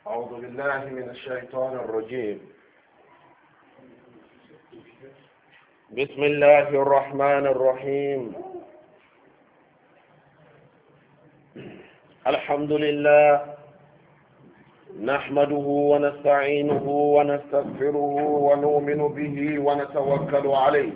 أعوذ بالله من الشيطان الرجيم. بسم الله الرحمن الرحيم. الحمد لله نحمده ونستعينه ونستغفره ونؤمن به ونتوكل عليه،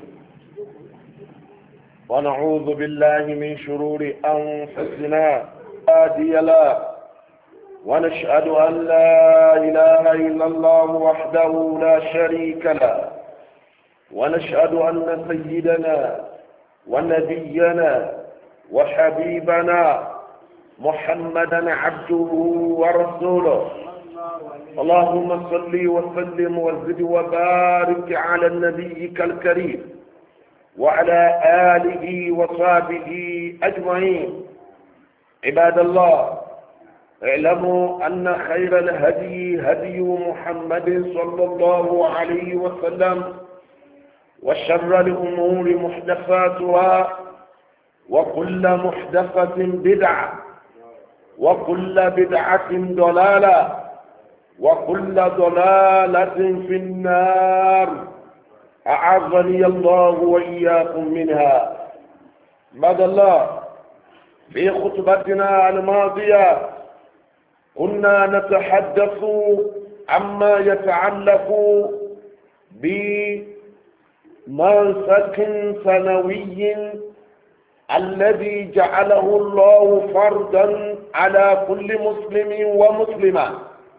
ونعوذ بالله من شرور أنفسنا هادي له، ونشهد أن لا إله إلا الله وحده لا شريك له، ونشهد أن سيدنا ونبينا وحبيبنا محمدا عبده ورسوله. اللهم صل وسلم وزد وبارك على نبيك الكريم وعلى آله وصحبه أجمعين. عباد الله، اعلموا أن خير الهدي هدي محمد صلى الله عليه وسلم، وشر الأمور محدثاتها، وكل محدثة بدعة، وكل بدعة ضلالة، وكل ضلالة في النار، أعاذني الله وإياكم منها. عباد الله، في خطبتنا الماضية كنا نتحدث عما يتعلق بمنسك سنوي الذي جعله الله فرضا على كل مسلم ومسلمة،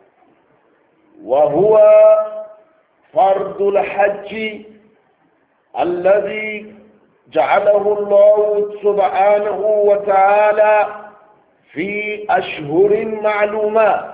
وهو فرض الحج الذي جعله الله سبحانه وتعالى في أشهر معلومات.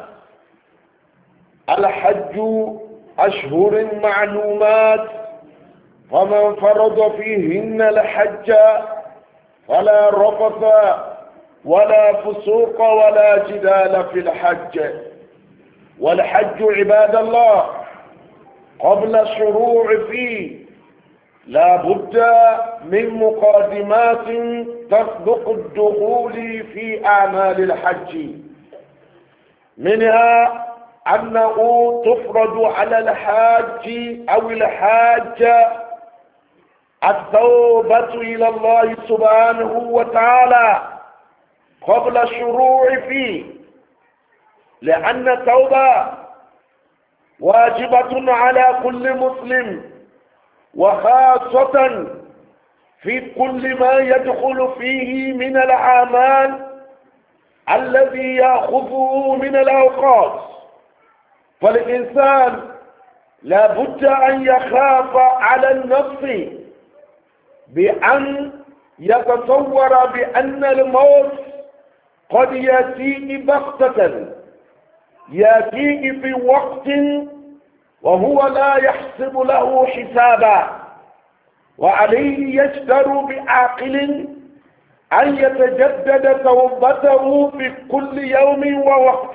الحج أشهر معلومات، فمن فرض فيهن الحج فلا رفث ولا فسوق ولا جدال في الحج. والحج عباد الله قبل الشروع فيه لا بد من مقدمات تسبق الدخول في أعمال الحج، منها أنه تفرض على الحاج أو الحاجة التوبة إلى الله سبحانه وتعالى قبل الشروع فيه، لأن التوبة واجبة على كل مسلم، وخاصة في كل ما يدخل فيه من الأعمال الذي يأخذه من الأوقات. فالإنسان لا بد أن يخاف على النفس بأن يتصور بأن الموت قد يأتيه بغتة، يأتيه في وقت وهو لا يحسب له حسابا، وعليه يجدر بعاقل أن يتجدد توبته في كل يوم ووقت،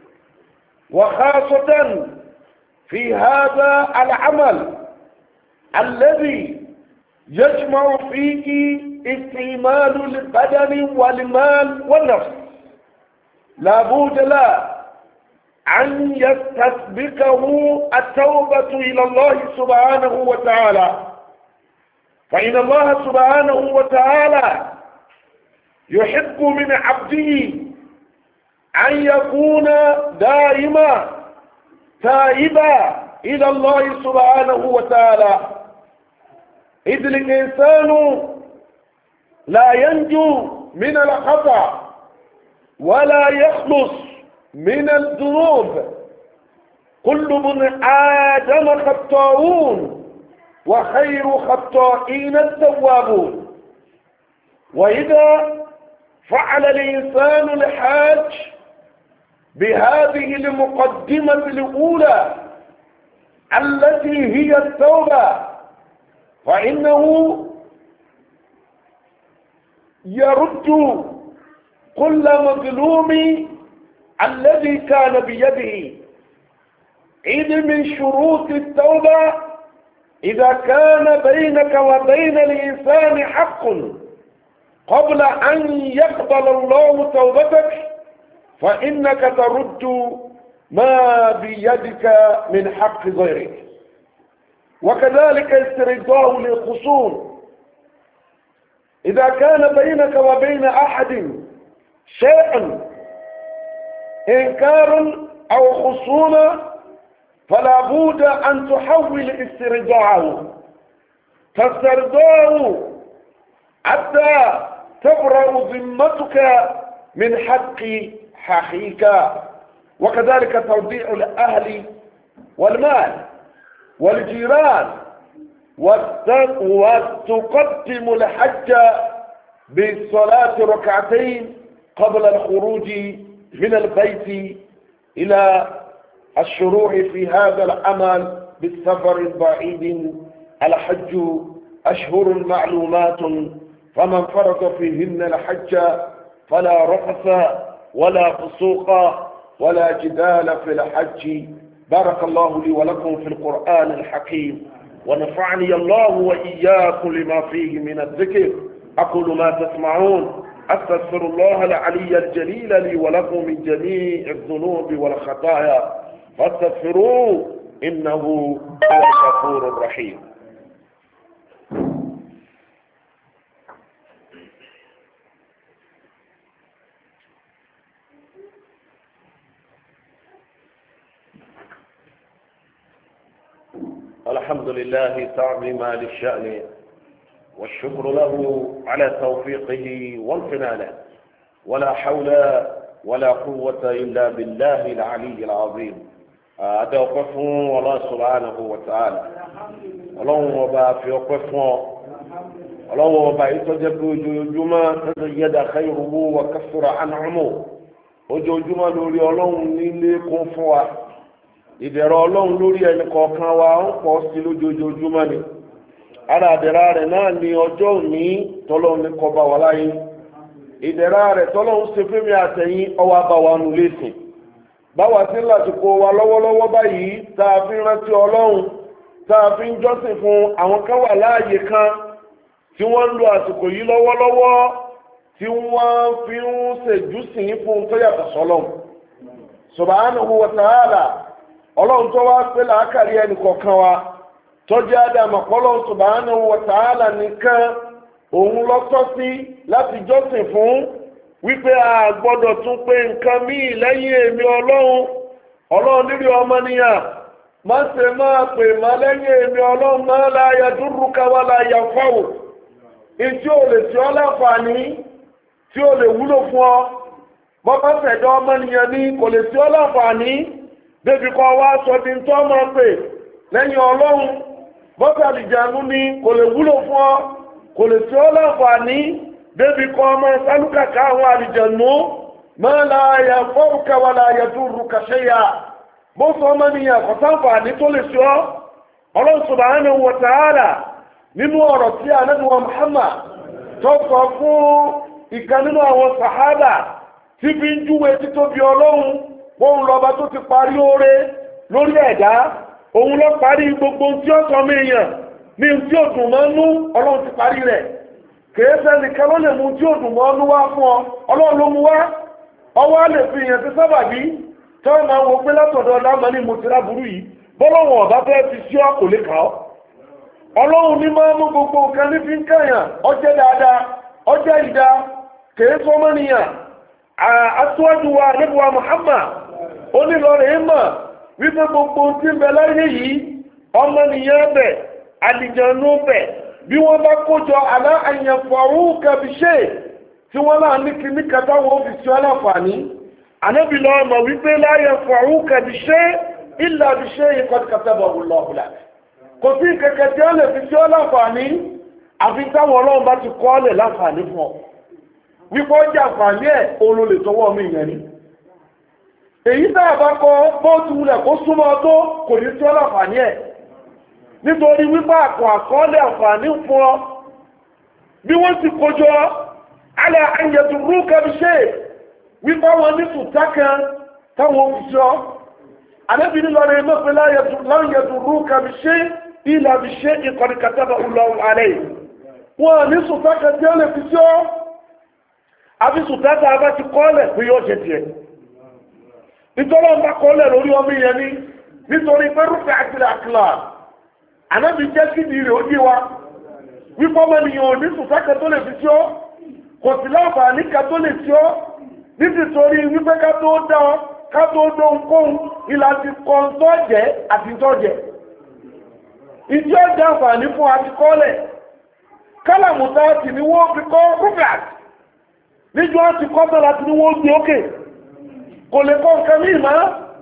وخاصة في هذا العمل الذي يجمع فيه استعمال البدن والمال والنفس. لا بد له أن يستسبقه التوبة إلى الله سبحانه وتعالى، فإن الله سبحانه وتعالى يحب من عبده أن يكون دائما تائبا إلى الله سبحانه وتعالى، إذ الإنسان لا ينجو من الخطأ ولا يخلص من الذنوب. كل ابن آدم خطاؤون، وخير خطائين التوابون. وإذا فعل الإنسان الحاج بهذه المقدمة الأولى التي هي التوبة، فإنه يرد كل مظلوم الذي كان بيده. إذ من شروط التوبة إذا كان بينك وبين الإنسان حق قبل أن يقبل الله توبتك فإنك ترد ما بيدك من حق غيرك. وكذلك استرجاع للخصوم، إذا كان بينك وبين أحد شيء إنكار أو خصومة فلا بد أن تحول استرجاعه، تسترجعه حتى تبرأ ذمتك من حق أخيك. وكذلك توديع الأهل والمال والجيران، وتقدم الحج بالصلاة ركعتين قبل الخروج من البيت إلى الشروع في هذا العمل بالسفر البعيد. الحج أشهر معلومات، فمن فرض فيهن الحج فلا رفث ولا فسوق ولا جدال في الحج. بارك الله لي ولكم في القرآن الحكيم، ونفعني الله وإياكم لما فيه من الذكر. أقول ما تسمعون، أستغفر الله العلي الجليل لي ولكم من جميع الذنوب والخطايا، فاستغفروه إنه هو الغفور الرحيم. الحمد لله تعظيما للشأن، والشكر له على توفيقه وامتنانه، ولا حول ولا قوة إلا بالله العلي العظيم. أدوقف الله سبحانه وتعالى، الله وبا في وقف، الله وبا يتجب جمع تزيد خيره وكثر عنعمه. ojoojúmọ́ lórí ọlọ́run nílé kún fún wa, ìdẹ̀rọ̀ ọlọ́run lórí ẹnì kọ̀ọ̀kan wa ń pọ̀ sí lójoojúmọ́ ni. ara ìdẹ̀ra rẹ̀ náà ni ọjọ́ òní tọ́lọ́run ní kó bá wa láyé. ìdẹ̀ra rẹ̀ tọ́lọ́run ṣe fún mi àtẹ̀yìn ọwọ́ bá wa nù lẹ́sìn. báwa ti ń lásìkò wa lọ́wọ́lọ́wọ́ báyìí tá a fi rántí ọlọ́run, tá a fi ń jọ́sìn fún àwọn kan wà láàyè kan tí wọ́n ń lo àsìkò yìí lọ́wọ́lọ́wọ́ tí wọ́n fi ń ṣèjúsìn fún tó yàtọ̀ sọ́lọ́run subhanahu wa ta'ala. ọlọ́run tó wá pé làákàrí ẹnì kọ̀ọ̀kan wa tọ́jú ádámà pọ́lọ́run subhanahu wa ta'ala nìkan òun lọ́tọ́ sí láti jọ́sìn fún, wípé a gbọ́dọ̀ tún pé nǹkan míì lẹ́yìn èmi ọlọ́run nírí ọmọnìyàn má ṣe máa pè má lẹ́yìn èmi ọlọ́run má la yadurruka wa la yanfa'u. ìtí ò lè tí ọ láǹfààní, tí ó lè wúlò fún ọ, bọ́bá fẹ̀dọ́ ọmọnìyàn ní kò lè tí ó láǹfààní débi kọ́ wá sọ di tó máa pè lẹ́yìn ọlọ́run. bọ́bá àlìjànú ní kò lè wúlò fún ọ, kò lè tí ó láǹfààní débi kọ́ ọmọ sálúkàkà àwọn àlìjànú. ma la yanfa'uka wa la yadurruka shay'a. bó sọ ọmọnìyàn kò sáǹfààní tó lè ṣe ọ́. ọlọ́run subhanahu wa ta'ala nínú ọ̀rọ̀ tí ànábì wa Muhammad tó sọ fún ìkan nínú àwọn sàhábà tí fi ń júwe títóbi ọlọ́run, òun lọ́ba tó ti parí oore lórí ẹ̀dá, òun ló parí gbogbo tí ó sọ méèyàn ní tí ó dùn mọ́ nú, ọlọ́run ti parí rẹ̀. kèéfẹ́ nìkan ló lè mú tí ó dùn mọ́ nú wá fún ọ, ọlọ́run ló mú wá. ọwọ́ lè fi èèyàn ti sábàbí tí wọ́n máa ń wo pé látọ̀dọ̀ lámọ́ ní mo ti ráburú yìí, bọ́lọ́wọ̀n ọ̀bá fẹ́ fi sí ọ kò lè kà ọ́. ọlọ́run ní máa mú gbogbo nǹkan ní fi ń kàyàn, ọjẹ́ dáadáa ọjẹ́ ìdá kèé sọmọ́nìyàn. aṣíwájú wa Ànábì wa Muhammad onílọ̀rẹ̀ mọ̀ wípé gbogbo tí ń bẹ láyé yìí ọmọnìyàn bẹ̀ àlìjànú bẹ̀ bí wọ́n bá kójọ àlá àyànfọ̀rú kẹbíṣẹ́ tí wọ́n náà ní kí ní kẹta wọn fi sí ọlọ́fàní. Ànábì lọ́wọ́ mọ̀ wípé la yanfa'u kẹbíṣẹ́ illa biṣẹ́ qad katabahu Allahu lak. kò sí kẹ̀kẹ́ tí ó lè fi sí ọlọ́fàní àfi táwọn ọlọ́run bá ti kọ́ ọ́lẹ̀ láǹfààní fún ọ. wípé ó jẹ́ àǹfààní ẹ̀ òun lè tọwọ́ mi yẹn ni. èyí tá a bá kọ́ bóòtù wulẹ̀ kó súnmọ́ tó kò ní sí ọlọ́fààní ẹ̀, nítorí wípé àkọọ́lẹ̀ àǹfààní fún ọ. bí wọ́n ti kójọ alẹ́ àyẹ̀tù rúkẹ́ bí ṣe wípé wọn ní sùtá kan táwọn òṣìṣọ́ àdébìnrin lọ́rẹ̀ mọ́pẹ́ láyẹ̀tù rúkẹ́ bí ṣe ìlà bí ṣe ìkọ̀dí kataba Allahu alayhi. wọn ní sùtá kan tí ó lè fi sí ọ àfi sùtá tá a bá ti kọ́lẹ̀ pé yóò jẹ tiẹ̀. nítorí ọba kọ́lẹ̀ lórí ọmọ yẹn ni nítorí pé rúfẹ́ àtìlẹ̀ àkìlà ànábi jẹ́ kí ni rẹ̀ ó dé wa wípé ọmọ ènìyàn ò ní sùfẹ́ kan tó lè fi sí ọ́ kò sí láǹfààní kan tó lè sí ọ́ nítorí wípé ká tó dá ọ ká tó dóhunkóhun ìlà ti kọ́ ńtọ́jẹ́ àti ńtọ́jẹ́ ìdí ọjà àǹfààní fún àti kọ́lẹ̀ kálàmù táàtì ni wọ́n fi kọ́ rúfẹ́ àti níjọ́ àti kọ́tọ̀ láti ní wọ́n gbé òkè kò lè kọ́ nǹkan ní ìmá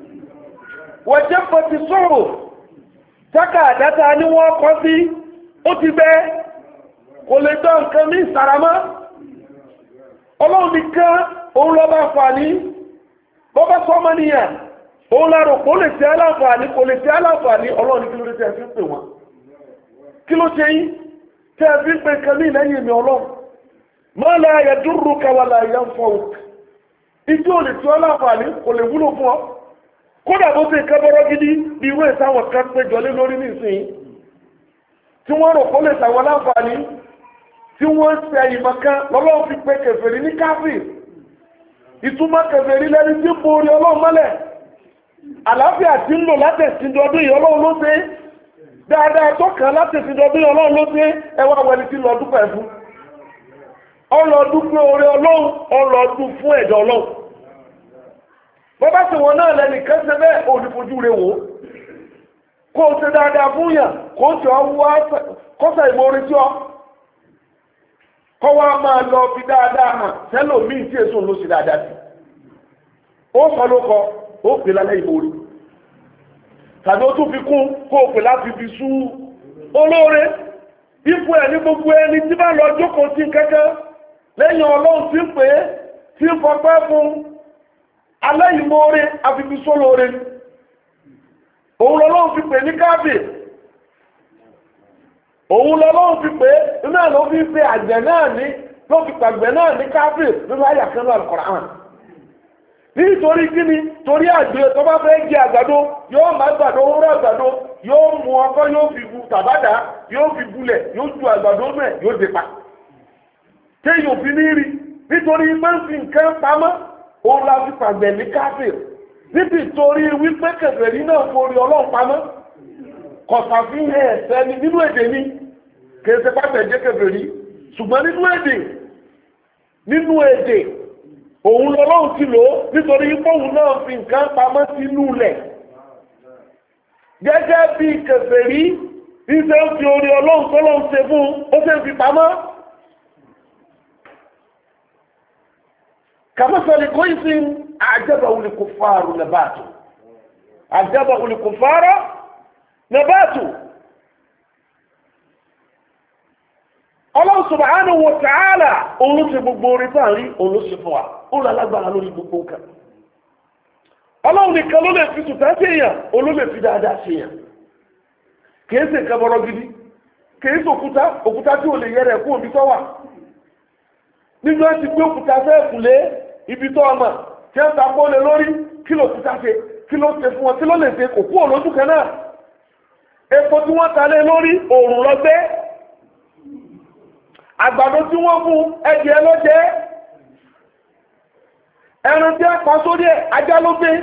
wọ́n jẹ́ pẹ̀tì sọ́rọ̀ tákà àdáta ní wọ́n kọ́ sí ó ti bẹ́ kò lè dán nǹkan ní ìsàrámá ọlọ́run nìkan òun lọ bá fàní bọ́bá sọ́mọ́ níyàn òun lárò kò lè tẹ́ aláǹfààní kò lè tẹ́ aláǹfààní ọlọ́run kí ló dé tẹ́ fi ń pè wọ́n kí ló ṣe yín tẹ́ fi ń pè nǹkan ní ìlẹ́yìn mi ọlọ́run ma la yadurruka wala yanfa'uk ìjọ lè tí ó láǹfààní kò lè wúlò fún ọ kódà bó ṣe kẹ́bọ́rọ́ gidi bí ìwé ìsáwọn kan péjọ lé lórí nísìnyí tí wọ́n rò kó lè sàwọn láǹfààní tí wọ́n ṣe ìmọ̀kan lọ́lọ́run fi pé kèfèrí ní káfíìn ìtumọ̀ kèfèrí lẹ́ni tí borí ọlọ́run mọ́lẹ̀ àlàáfíà tí ń lò látẹ̀síndọ́dún yìí ọlọ́run ló ṣe dáadáa tó kàn látẹ̀síndọ́dún yìí ọlọ́run ló ṣe ẹwà wẹni tí lọ dúpẹ́ fún ọlọ́dún pé orí ọlọ́run ọlọ́dún fún ẹ̀dọ̀ ọlọ́run bọ́bá tí wọn náà lẹ́nì kẹsẹ̀ bẹ́ẹ̀ olùfojú rẹ̀ wò kó o ṣe dáadáa fún yàn kó o ṣe ọwọ́ kọ́sà ìmọ̀ọ́rí tí ọ kọ́ wá máa lọ fi dáadáa hàn sẹ́lò míì tí èso ló ṣe dáadáa sí ó sọ ló kọ ó pè lálẹ́ ìmọ̀ọ́rí tàbí ó tún fi kún kó o pè láti fi sú olóore ipò ẹ̀ ní gbogbo ẹni tí bá lọ jókòó sí kẹ́kẹ́ lẹ́yìn ọlọ́run tí ń pè é tí ń fọpẹ́ fún aláìmoore afibisólóore òun lọ́lọ́run fi pè ní káàbì òun lọ́lọ́run fi pè é náà ló fi pè àgbẹ̀ náà ní ló fi pàgbẹ̀ náà ní káàbì nínú àyàkánú Al-Qur'an nítorí kíni torí àgbẹ̀ tó bá fẹ́ jẹ àgbàdo yóò má gbàdo ń rọ àgbàdo yóò mú ọkọ́ yóò fi bu tàbádà yóò fi bulẹ̀ yóò ju àgbàdo mẹ́ yóò dé pa téèyàn fi ní rí nítorí pé ń fi nǹkan pamọ́ òun la fi pàgbẹ̀ ní káfíìn nítorí wípé kèfèrí náà forí ọlọ́run pamọ́ kọ̀sàfihàn ẹ̀sẹ̀ ni nínú èdè ni kì í ṣe pàtẹ́ jẹ́ kèfèrí ṣùgbọ́n nínú èdè òun lọ́lọ́run ti lò ó nítorí pé òun náà fi nǹkan pamọ́ sínú ilẹ̀ gẹ́gẹ́ bí kèfèrí ìṣe ń fi orí ọlọ́run tó lọ́run ṣe fún ó ṣe ń fi pamọ́ kàmọ́sọ̀lì kó ìsìn àjẹ́bàwò lè kò fàárù nàbàtù àjẹ́bàwò lè kò fàárù nàbàtù ọlọ́run subhanahu wa ta'ala òun ló ṣe gbogbo orí fàárí òun ló ṣe fún wa ó lọ alágbára lórí gbogbo nǹkan ọlọ́run nìkan ló lè fi tùtà sí èèyàn òun ló lè fi dáadáa sí èèyàn kìí ṣe nǹkan bọ́rọ̀ gidi kìí ṣe òkúta tí ò lè yẹrẹ kú omi tó wà nínú ẹ ti gbé òkúta fẹ́ẹ̀kù lé ibi tó ọmọ tí ó ta kó lé lórí kí ló òkúta ṣe kí ló ṣe fún wọn kí ló lè ṣe kò kú òlójú kan náà epo tí wọ́n ta lé lórí òòrùn lọ gbé àgbàdo tí wọ́n mú ẹ̀jẹ̀ ló jẹ́ ẹran tí a pa sórí ẹ̀ ajá ló gbé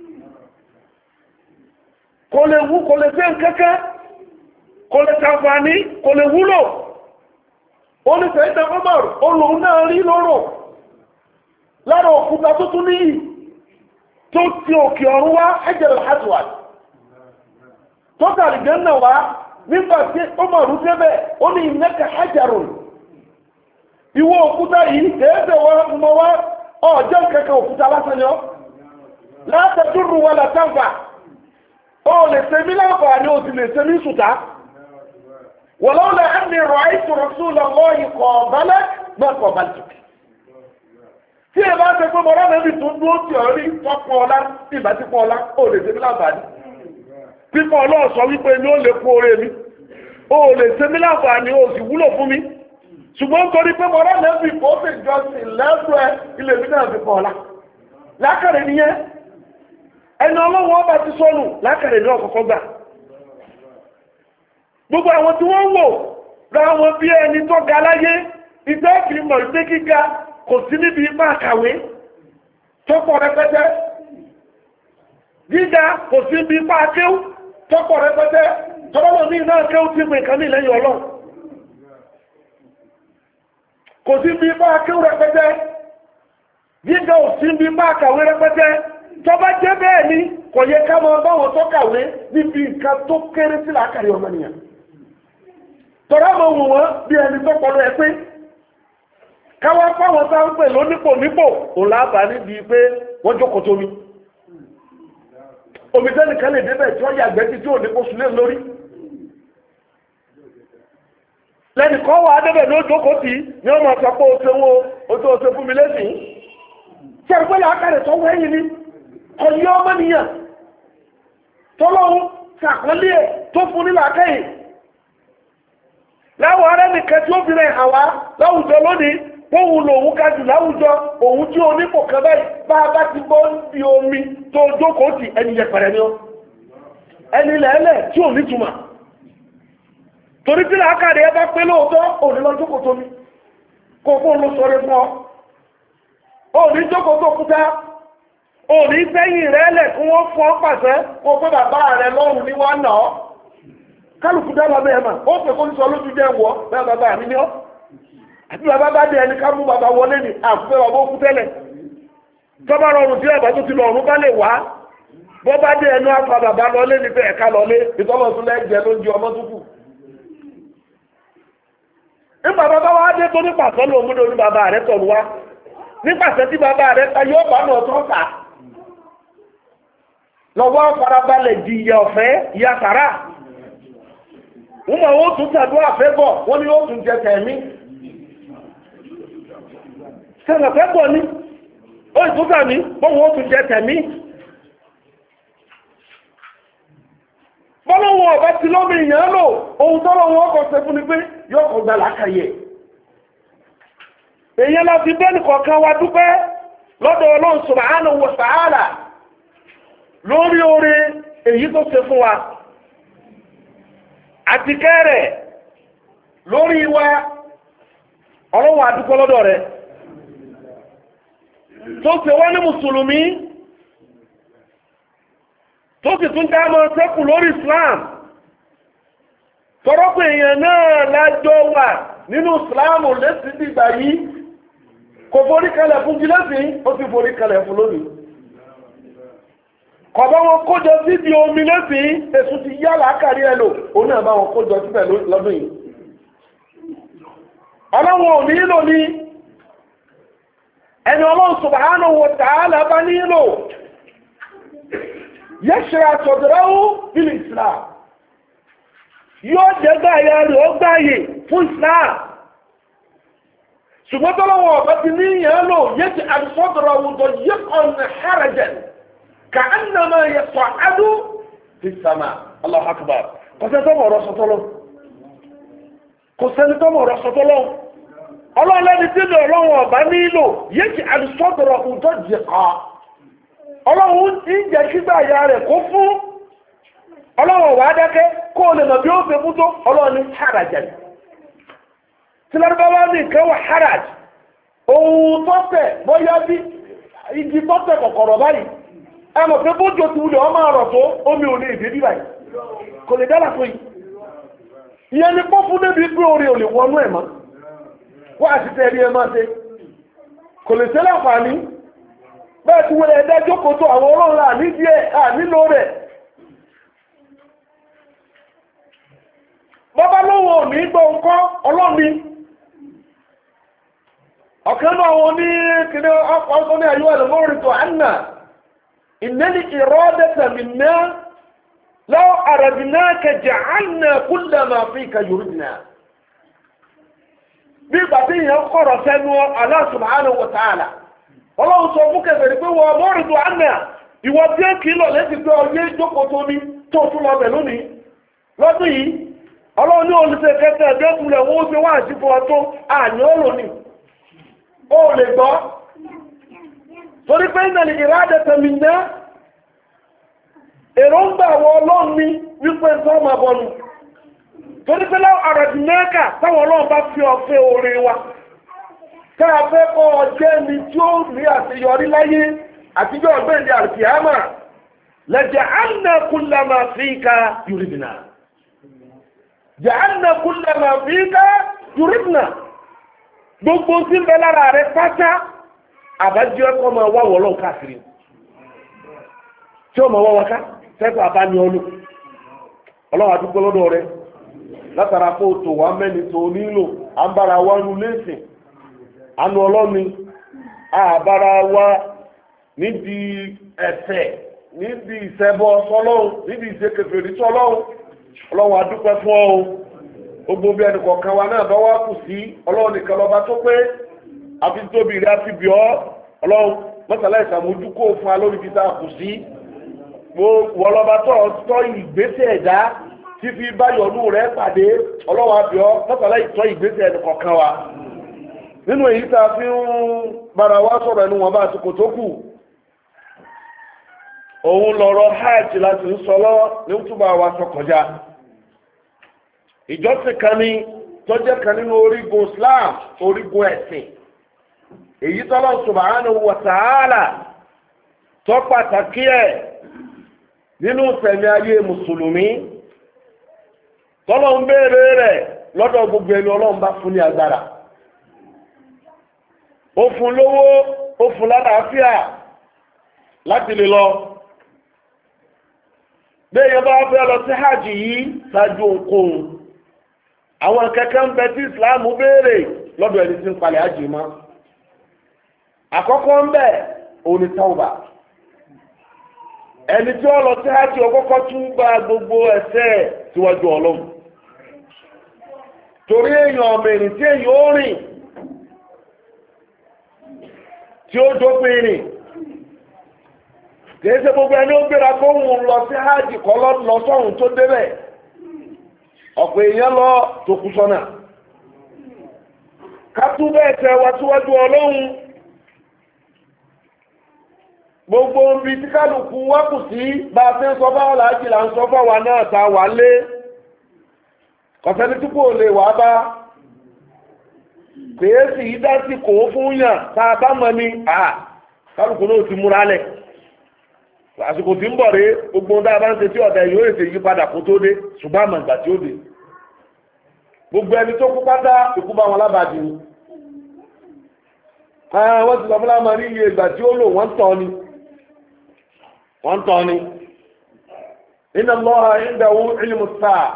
kò lè wú kò lè fẹ́ nkẹ́kẹ́ kò lè ṣàǹfààní kò lè wúlò onífẹ́ ìdá Umar olóhun náà rí lọ́rọ̀ lára òkúta tó tún níyì tó ti òkè ọ̀run wá Hajar al-Aswad tó tàrí gẹ́nà wá nígbà tí Umar débẹ̀ ó ní innaka hajarun ìwọ òkúta yìí kẹ́ẹ̀ẹ́sẹ̀ wọ́n mọ́ wá ọjọ́ kẹ́kẹ́ òkúta lásán ni ọ́ la tadurru wala tanfa ó lè sẹ́mí láǹfààní ó sì lè sẹ́mí sùtá wọ̀lọ́wọ́lẹ̀ ẹni ra'aytu rasulallahi qabalak ma qabaltuk tí ẹ bá ṣe pé mọ́rá mẹ́bí tó dúró tí ọ rí tọ́pọ̀ ọlá tí ìbá tí pọ̀ ọlá ó lè sẹ́mí láǹfààní pípọ̀ ọlọ́ọ̀sọ wípé ní ó lè kú oore mi ó lè sẹ́mí láǹfààní ó sì wúlò fún mi ṣùgbọ́n torí pé mọ́rá mẹ́bí kò sì jọ sí lẹ́sùn ẹ ilé mi náà fi pọ̀ ọlá lákàrẹ̀ nìyẹn ẹni ọlọ́wọ́ ọba ti sọnù lákàrẹ̀ ní ọ̀kọ̀kọ́ gbà gbogbo àwọn tí wọ́n wò ra wọn bí ẹni tó ga láyé ìgbẹ́ ìgbìmọ̀ ìgbé gíga kò sí níbi ipá àkàwé tó pọ̀ rẹpẹtẹ gíga kò sí bí ipá akéwù tọ́pọ̀ rẹpẹtẹ tọ́lọ́lọ́ ní iná akéwù tí pè kan ní lẹ́yìn ọlọ́run kò sí bí ipá akéwù rẹpẹtẹ gíga ò sí bí ipá akàwé rẹpẹtẹ tọ́ba jẹ́ bẹ́ẹ̀ ni kò yẹ ká máa báwọn tó kàwé níbi nǹkan tó kéré sí làákàrí ọmọnìyàn tọ́lá mọ̀ wù wọ́n bí ẹni tó pọ̀lọ́ ẹ pé káwá fáwọn tá ń pè lónípò nípò òun lábàá níbi pé wọ́n jókòó tómi omi tẹ́nìkan lè débẹ̀ tí wọ́n yàgbẹ́ tí ò ní kó sulé lórí lẹ́nìkan wà á débẹ̀ ní ojókòó tí ní ọmọ sọ pé oṣù oṣù fún mi lẹ́sìn tí ẹ̀rọ pẹ́lú akárẹ̀ tó wẹ́yìn ni ọ̀yí ọmọnìyàn tọ́lọ́hún sàkọ́lé ẹ̀ tó fún nílà akẹ́yìn láwọn ará nìkan tí ó fi rẹ̀ hàn wá láwùjọ lónìí wọ́n lòun ká jù láwùjọ òun tí onípò kan báyìí bá a bá ti bọ́ ń di omi tó jókòó tì ẹni yẹpẹrẹ ni ọ́ ẹni lẹ́lẹ̀ tí ò ní túmọ̀ torí tí làákàdé ẹ bá pé lóòótọ́ òní lọ jókòó tó mi kó fóun ló sọ̀rọ̀ fún ọ òní jókòó tó kúta òní sẹ́yìn rẹ lẹ̀ kí wọ́n fọ́ pàṣẹ kó pé bàbá rẹ lọ́rùn ní wọ́n nà ọ́ kálukú dá lọ bẹ́ẹ̀ mà ó pè kó sọ lójú jẹ́ wọ́ bẹ́ẹ̀ bàbá mi ní ọ́ àti bàbá bá dé ẹni ká mú bàbá wọlé ní àfẹ́ bàbá ó kú tẹ́lẹ̀ tọ́bá rọrùn tí bàbá tó ti lọ ọ̀run bá lè wá bọ́ bá dé ẹnu àfa bàbá lọlé ní fẹ́ ẹ̀ka lọlé ìtọ́lọ̀ tún lẹ́jẹ̀ ló ń jẹ ọmọ tó kù. nígbà bàbá wa dé tó nípasẹ̀ ló mú lórí bàbá rẹ̀ tọ̀rù wá nípasẹ̀ tí bàbá rẹ̀ ta yóò bá náà tó kà lọ́wọ́ farabalẹ̀ di ìyà ọ̀fẹ́ ìyà sàrà wọ́n mọ̀ wọ́n tún tàdúrà fẹ́ bọ̀ wọ́n ní ó tún jẹ tẹ̀mí sẹ́nàfẹ́ bọ̀ ní ó ìtúkà ní bọ́wọ́ ó tún jẹ tẹ̀mí bọ́lọ́wọ́ ọ̀bá ti lọ́mọ èèyàn lò ohun tọ́lọ́wọ́ ọkọ̀ ṣe fún ni pé yóò kọ̀ gbà lákàyè èèyàn láti bẹ́ẹ̀nì kọ̀ọ̀kan wa dúpẹ́ lọ́dọ̀ Ọlọ́run subhanahu wa ta'ala lórí oore èyí tó ṣe fún wa àti kẹ́rẹ̀ lórí wa Ọlọ́run àdúpẹ́ lọ́dọ̀ rẹ̀ tó ṣe wá ní mùsùlùmí tó sì tún dá mọ́ sẹ́kù lórí Islam tọ́rọ́pọ̀ èèyàn náà lájọ́ wà nínú Islam lẹ́sìn dìgbà yìí kò forí kalẹ̀ fún gílẹ́sìn ó ti forí kalẹ̀ fún lónìí kọ̀bọ́ wọn kójọ sí di omi lẹ́sìn èsù ti yá làákàrí ẹlò òun náà bá wọn kójọ síbẹ̀ lọ́dún yìí ọlọ́wọ́n ò nílò ní ẹni Ọlọ́run subhanahu wa ta'ala bá nílò yẹ́ṣẹ́ àtọ̀dọ̀rọ̀ bílì Islam yóò jẹ́ gbáyà rẹ̀ ó gbáyè fún Islam ṣùgbọ́n tọ́lọ́wọ́ ọ̀bá ti ní ìyàn lò yẹ́ṣẹ́ àtọ̀dọ̀rọ̀ wùdọ̀ yẹ́kọ̀ọ́ harajan ka annama yas'adu fi sama Allahu akbar kò sẹ́ni tó mọ̀rọ̀ sọ́tọ́lọ́ ọlọ́ọ̀lẹ́ni tí lè ọlọ́wọ́ ọ̀bá nílò yẹ́ṣẹ́ àtọ̀dọ̀rọ̀ wùdọ̀ yẹ́kọ̀ọ́ ọlọ́run ń jẹ́ kígbà ìyá rẹ̀ kó fún ọlọ́run wà dákẹ́ kó lè mọ̀ bí ó fẹ́ fún tó ọlọ́run ní harajan tí lárúbáwá ní ìkẹwà haraj ohun tọ́tẹ̀ bọ́yá bí igi tọ́tẹ̀ kọ̀kọ̀rọ̀ báyìí ẹmọ̀ pé bójò ti wulẹ̀ ọmọ ọ̀rọ̀ tó omi ò ní ìdí bí báyìí kò lè dára fún yìí ìyẹn ni pọ́ fún débi pé orí ò lè wọnú ẹ̀ mọ́ wọ́n àti tẹ̀rí ẹ máa ṣe kò lè ṣe láǹfààní bẹ́ẹ̀ tí wọ́n ẹ̀dá jókòó tó àwọn ọlọ́run ànílò rẹ̀ bọ́bá lọ́wọ́ ò ní gbọ́ nǹkan ọlọ́ni ọ̀kan náà wọn ní kìnnì ọkọ̀ ní àyíwá ẹ̀lẹ́mọ́rin tó àná ìnẹ́ni ìrọ́dẹ́ta mìíràn lọ́wọ́ àrẹ̀bìnà kẹjà àná kúlẹ̀ máa fi ka yorùbá bí gbàtí ìyẹn kọ̀rọ̀ sẹ́nu Allah subhanahu wa ta'ala ọlọ́run sọ fún kẹfẹ̀ẹ́ pé wọ́n mọ́rìndù àná ìwọ tí ó kìí lọ lẹ́sì pé ọyẹ́ ìjókòó tó ní tó tún lọ bẹ̀ lónìí lọ́dún yìí ọlọ́run ní olùsẹ̀ kẹta ẹ̀dẹ́ túnlẹ̀ wọ́n ó ṣe wá àṣìfò ọtún àní ọ̀rọ̀ ni ó lè gbọ́ torí pé ìnàlì ìrádẹ́ tẹ̀mí ná èròǹgbà àwọn ọlọ́run ní wípé tó máa bọ̀nù torí pé láwọn àrẹ̀dìmẹ́kà táwọn ọlọ́run bá fi ọ̀fẹ́ orin wa káàfẹ́ kọ́ ọjẹ́ ni tí ó rí àṣeyọrí láyé àtijọ́ ọ̀gbẹ́ndẹ̀ àrùkìámà لجعلنا كل ما فيك يردنا جعلنا كل ما فيك يردنا gbogbo tí ń bẹ lára rẹ̀ pátá àbájọ ẹ̀kọ́ máa wá wọlọ káàkiri tí ó máa wá wáká tẹpẹ àbáni ọlù Ọlọ́run àdúgbò lọ́dọ̀ rẹ̀ látara pé o tò wá mẹ́ni tó nílò à ń bára wá nu lẹ́sìn àánú ọlọ́ni àbára wá níbi ẹ̀ṣẹ̀ níbi ìṣẹ́bọ sọ́lọ́run níbi ìṣekèfèrí sọ́lọ́run Ọlọ́run àdúpẹ́ fún ọ gbogbo bí ẹnì kọ̀ọ̀kan wa náà bá wá kù sí Ọlọ́run nìkan lọ́ba tó pé àfi tóbi rẹ̀ àfi bì ọ́ Ọlọ́run mọ́sálá ìsàmójúkò fún wa lórí fi tá a kù sí gbogbo ọlọ́ba tó tọ́ ìgbésẹ̀ ẹ̀dá tí fi báyọ̀lú rẹ̀ pàdé Ọlọ́run àbí ọ́ mọ́sálá ìtọ́ ìgbésẹ̀ ẹnì kọ̀ọ̀kan wa nínú èyí tá a fi ń bára wa sọ̀rọ̀ ẹnu wọn bá àsìkò tó kù òun lọ̀rọ̀ hajj láti ń sọ lọ ní túbọ̀ wa sọ kọjá ìjọsìn kan ní tọ́jẹ́ kan nínú orígun Islam orígun ẹ̀sìn èyí tọ́lọ́ subhanahu wa ta'ala tó pàtàkì ẹ̀ nínú ìfẹ̀mí ayé mùsùlùmí tọ́lọ́ ń béèrè rẹ̀ lọ́dọ̀ gbogbo ẹni Ọlọ́run bá fún ní agbára ó fún lówó ó fún lálàáfíà láti lè lọ bẹ́ẹ̀ bá fẹ́ lọ sí hajj yìí ṣáájú ohunkóhun àwọn kẹ́kẹ́ ń bẹ tí Islam béèrè lọ́dọ̀ ẹni tí ń palẹ̀ hajj mọ́ àkọ́kọ́ ń bẹ òní tawba ẹni tí ó lọ sí hajj ọkọ́kọ́ tún gba gbogbo ẹ̀ṣẹ̀ síwájú Ọlọ́run torí èèyàn ọmọ èrìn tí èèyàn ó rìn tí ó dópin rìn kìí ṣe gbogbo ẹni ó gbéra kó ń lọ sí hajj kọ́ lọ sọ́run tó débẹ̀ ọ̀pọ̀ èèyàn lọ tó kú sọ́nà ká tún bẹ́ẹ̀ tẹ wá síwájú Ọlọ́run gbogbo ibi tí kálukú wá kù sí bá a fẹ́ sọ fáwọn làájì là ń sọ fáwọn náà ta wà lé kọ̀sẹ́ni tí kò lè wá bá kìí sì yí dá sí kò fún yàn tá a bá mọ̀ ní kálukú náà ti múra lẹ̀ àsìkò tí ń bọ̀ rí gbogbo ọdá bá ń ṣe tí ọ̀dà yóò ètè yí padà kó tó dé ṣùgbọ́n àmọ̀ ìgbà tí ó dé gbogbo ẹni tó kú pátá ikú bá wọn lábàájì ni wọ́n ti sọ fún láwọn ní iye ìgbà tí ó lò wọ́n tọ́ ni inna Allaha indahu ilmu saa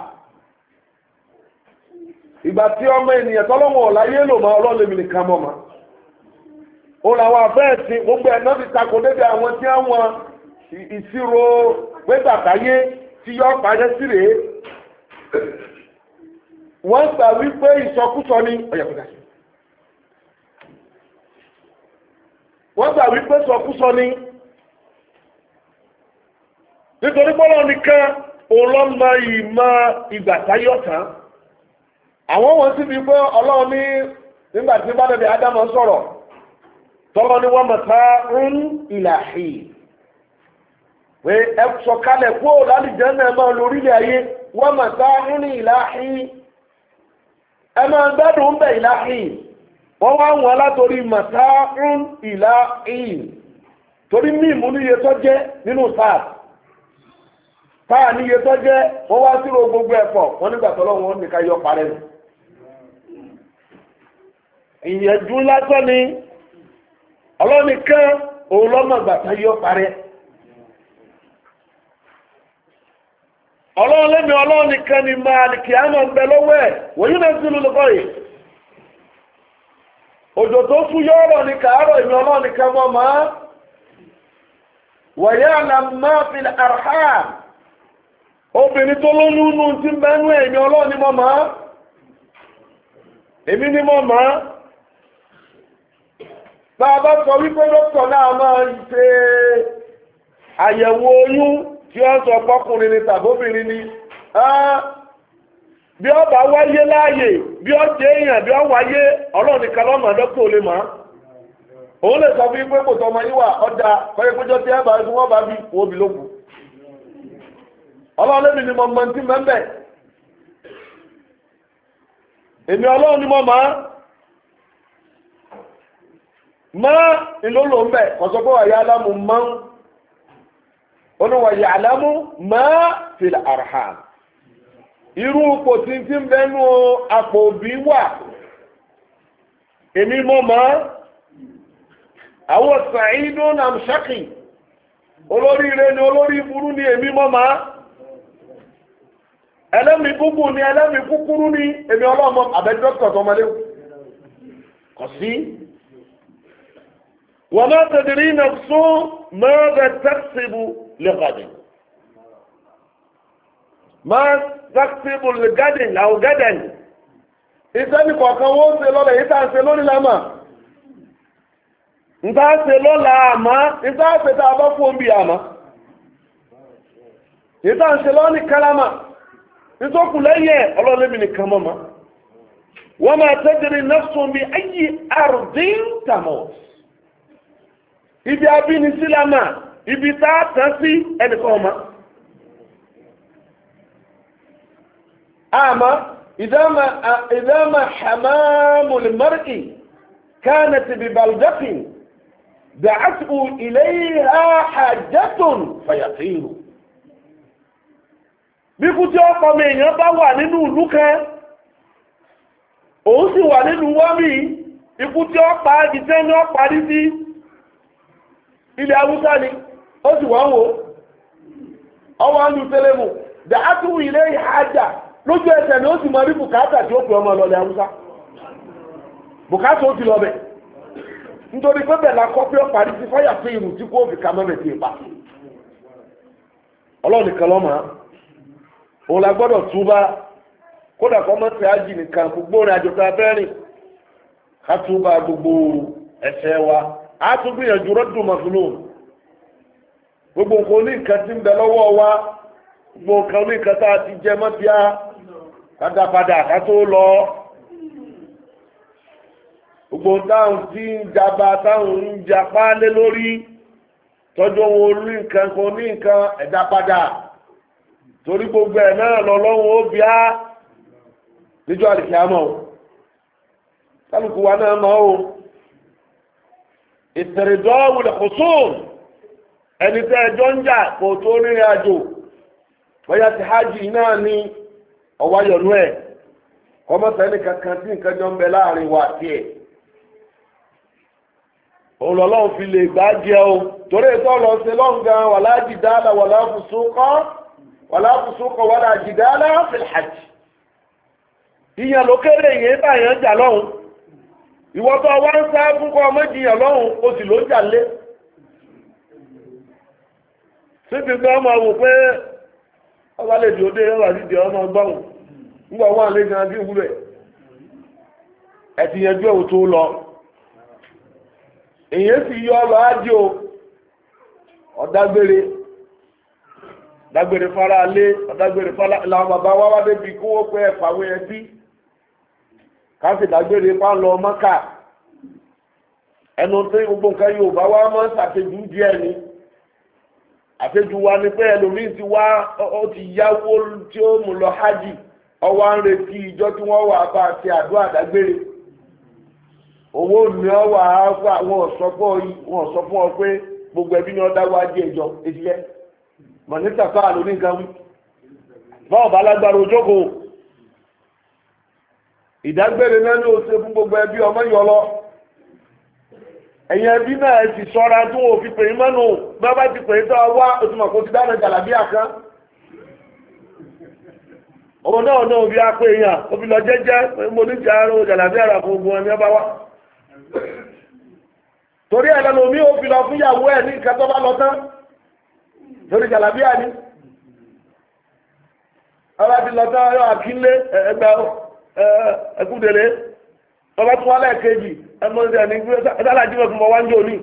ìgbà tí ọmọ ènìyàn tọ́lọ́wọ̀ láyé lò máa ọlọ́lẹ́mì nìkan mọ́ ma ó làwọn àfẹ́ẹ̀sìn gbogbo ẹ̀ náà ti takò débi àwọn tí àwọn ìṣirò gbẹ́gbàkáyé tí yọ pàdé sí rèé wọ́n gbà wípé ìsọkúsọ ni ọ̀yàkúdà sí wọ́n gbà wípé ìsọkúsọ ni nítorí bọ́lọ̀ nìkan òun ló mọ ìmọ̀ ìgbàkáyé ọ̀tán àwọn wọn sì fi pé Ọlọ́run ní nígbà tí bá dẹ̀dẹ̀ Ádámọ̀ sọ̀rọ̀ tọ́lọ́ ni wọ́n mọ̀ta ń ìlàhì pé ẹ sọ̀kalẹ̀ kó lálìjẹ́ náà máa lórílẹ̀ ayé wọ́n mọ̀ta ń ìlàhì ẹ máa gbádùn ń bẹ̀ ìlàhì wọ́n wá wọn látorí mọ̀ta ń ìlàhì torí mímú níye tó jẹ́ nínú sáà táà níye tó jẹ́ wọ́n wá sírò gbogbo ẹ̀fọ́ wọ́n nígbà tọ́lọ́ wọn nìkan yọ parẹ́ nù ìyẹ̀jú lásán ni ọlọ́nìkan òun lọ́mọ gbàtà yọ parẹ́ ọlọ́ọ̀lẹ́mi ọlọ́nìkan ni máa ní kí á máa ń bẹ lọ́wọ́ ẹ̀ wòyí náà sí lólùkọ́ yìí òjò tó fún yọ́rọ̀ ní kàárọ̀ ìmì ọlọ́nìkan mọ́ máa wọ̀yá àlàmá fil arham obìnrin tó lóyún nù tí ń bẹ́nu ẹ̀mí ọlọ́ọ̀ni mọ́ máa èmi ní mọ́ máa bá a bá sọ wípé dókítà náà máa ń ṣe àyẹ̀wò oyún tí ó sọ pọ́kùnrin ni tàbóbìnrin ni bí ó bá wáyé láàyè bí ó jẹ́ èèyàn bí ó wáyé ọlọ́ọ̀nìkan lọ́mọ dókítà ò lè mọ̀ òun lè sọ fún yín pé kò tọ́ ọmọ yín wà ọ̀dà kọ́yẹ́kọ́jọ́ tí ẹ bá fún wọn bá bí wọ́n bí lókun ọlọ́ọ̀lẹ́mi ni mo mọ̀ ní mẹ́mbẹ̀ èmi ọlọ́run ni mo máa ìlólò ń bẹ̀ ọ̀sọ́ pé wàyá alámù máa ń olùwà ya'lamu ma fil arham irú kò tí ń bẹnu àpò òbí wà èmi mọ́ mọ́ àwọn sa'idun am shaqi olórí ire ni olórí burú ni èmi mọ́ mọ́ ẹlẹ́mì gúgù ni ẹlẹ́mì kúkúrú ni èmi ọlọ́mọ àbẹ́dọ́kọ̀ tọmọdé kò sí wa ma tadri nafsun madha taksibu lighadin ma taksibu lighadin law gadan ìsẹ́ni kọ̀ọ̀kan wọ́n ṣe lọ́lẹ̀ ìta ń ṣe lónìí lámà ń tá ṣe lọ́la àmá ìta ṣe tá a bá fún bí àmá ìta ń ṣe lọ́ní kálámà ìtọ́kù lẹ́yìn ọlọ́lẹ́mì nìkan mọ́ ma wọ́n máa tadri nafsun bi ayyi ardin tamut ibi abíni sí lámà ibi tá a tán sí ẹnìkan ọmọ àmá إذا ما حمام المرء كانت ببلدة دعته إليها حاجة فيطير bí kú tí ó pọ̀ mẹ́yàn bá wà nínú ìlú kan òun sì wà nínú wọ́mí ikú tí ó pa ìṣẹ́ ní ó parí sí ilẹ̀ Haúsá ni ó sì wọ́n wò ọwọ́ ń lu tẹ́lẹ̀mù da'atu ilayha haja lójú ẹsẹ̀ ni ó sì máa rí bùkátà tí ó pè ọmọ lọlẹ̀ Haúsá bùkátà ó ti lọ bẹ̀ nítorí pé bẹ̀ la kọ́ pé ó parí sí fáyà pé irun tí kò fi ka mẹ́mẹ́ ti pa Ọlọ́run nìkan lọ́mọ òun la gbọ́dọ̀ túbá kódà kọ́ mọ́ sí ájì nìkan gbogbo rìn àjò tá a fẹ́ rìn ká túbá gbogbo ẹ̀ṣẹ̀ wa á tún gbìyànjú rọ́dùn mọ̀fúnù gbogbo nǹkan ní nǹkan tí ń bẹ lọ́wọ́ wa gbogbo nǹkan ní nǹkan tá a ti jẹ mọ́ bíá kádàpadà ká tó lọ gbogbo táwọn tí ń jaba táwọn ń japa lé lórí tọ́jú wọn orí nǹkan kan ní nǹkan ẹ̀dá padà torí gbogbo ẹ̀ náà lọ́lọ́run ó bíá níjọ́ àlìkíámọ̀ o kálukú wa náà mọ́ o ìtẹ̀rẹ̀dọ́ wùlẹ̀ kò sóòn ẹni tẹ́ ẹjọ́ ń jà kò tó rìnrìn àjò bóyá ti hajj náà ní ọwáyọ̀nú ẹ̀ kọmọ́sẹ́ni kankan tí nǹkan jọ ń bẹ láàrin wa tiẹ̀ olọ́lọ́run fi lè gbá jẹ́ o torí ètò ọ̀lọ́ ṣe lọ́ǹgàn wàlá jìdáàlà wàlá fùsúkọ̀ wàlá jìdáàlà fil hajj ìyàn ló kéré ìyẹn báyàn jà lọ́hùn ìwọ́tọ̀ wá ń sá fún kọ́ ọmọ ìjìyàn lọ́hùn o sì ló ń jà lé síbi pé ọmọ wò pé ọba lè dìde ọba dídì ọmọ gbọ́hùn nígbà wọn lè gan bí wúlẹ̀ ẹ̀tì yẹn jú ẹ̀wò tó lọ èyí sì yọ ọ lọ ájò ọ̀dágbére fara lé ọ̀dágbére fara làwọn bàbá wa wá débi kí wọ́n pẹ́ ẹ̀fàwé ẹbí káfí dágbére fá lọ Mọ́kà ẹnu tí gbogbo nǹkan Yorùbá wa máa ń ṣàtẹ̀jú díẹ̀ ni àtẹ̀jú wa ni pé ẹlòmíín ti wá ó ti yáwó tí ó mú lọ hajj ọwọ́ ń retí ìjọ tí wọ́n wà bá ti àdúrà dágbére owó ní ọwọ́ àáfà wọn sọ fún ọ pé gbogbo ẹbí ni ọ dáwọ́ ajé ìjọ ìdílé mọ̀nítà fáà ló ní nǹkan wí báwọn bá lágbára ojókòó ìdágbére náà ní oṣù fún gbogbo ẹbí ọmọ yọ lọ ẹ̀yìn ẹbí náà ti sọ́ra tí wọ́n fi pè é mọ́nù bá bá ti pè é tó wá òtúmọ̀ kó ti dáná jàlábí àkán ọmọ náà náà bí a pé èèyàn ó fi lọ jẹ́jẹ́ mo ní ti àárò jàlábí àrà fún ogun ẹni ọba wá torí ẹ̀ lọ́nà omi ó fi lọ fún ìyàwó ẹ̀ ní nǹkan tó bá lọ tán torí jàlábí àní ọba ti lọ tán yọ àkínlé ẹgbẹ́ ẹkúndélé ọba tó wá lẹ́ẹ̀kejì ẹmọ́sí ẹni gbé sálàjí mọ̀ fún mọ́ wájú òní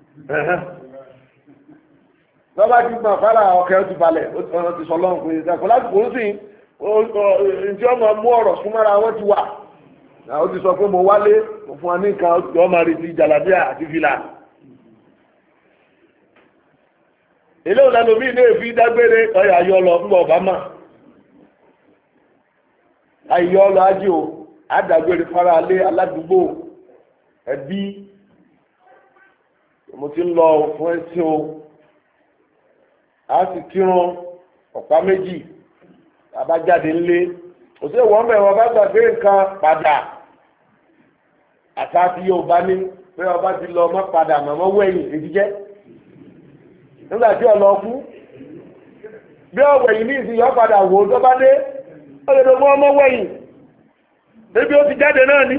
lọ́ba ti gbọ̀n fara ọkẹ́ ó ti balẹ̀ ó ti sọ lọ́hùn pé ìṣàkó láti kò sí tí ọmọ mú ọ̀rọ̀ súnmọ́ra wọn ti wà ó ti sọ pé mo wálé fún wa ní nǹkan ọmọ rí ti jàlábíà àti fìlà ilé ìlànàmí ilé ìfi dágbére ọyà ayọ́ lọ fún Obama ayọ́ lọ ájí o àdàgbére fara alé aládùúgbò ẹbí mo ti ń lọ fún ẹsìn o a sì kírun ọ̀pá méjì abájáde ńlé òsè wọ́n bẹ̀ wọ́n bá gbàgbé nǹkan padà àtàtì Yorùbá ní pé ọba ti lọ ọmọ padà màmá wẹ̀yìn èdè jẹ́ nígbà tí ọlọ kú bí ọwẹ̀yìn ní ìsìn yọ padà wò tó bá dé ó lè dọ̀gbọ́n ọmọ wẹ̀yìn ebi ó ti jáde náà ní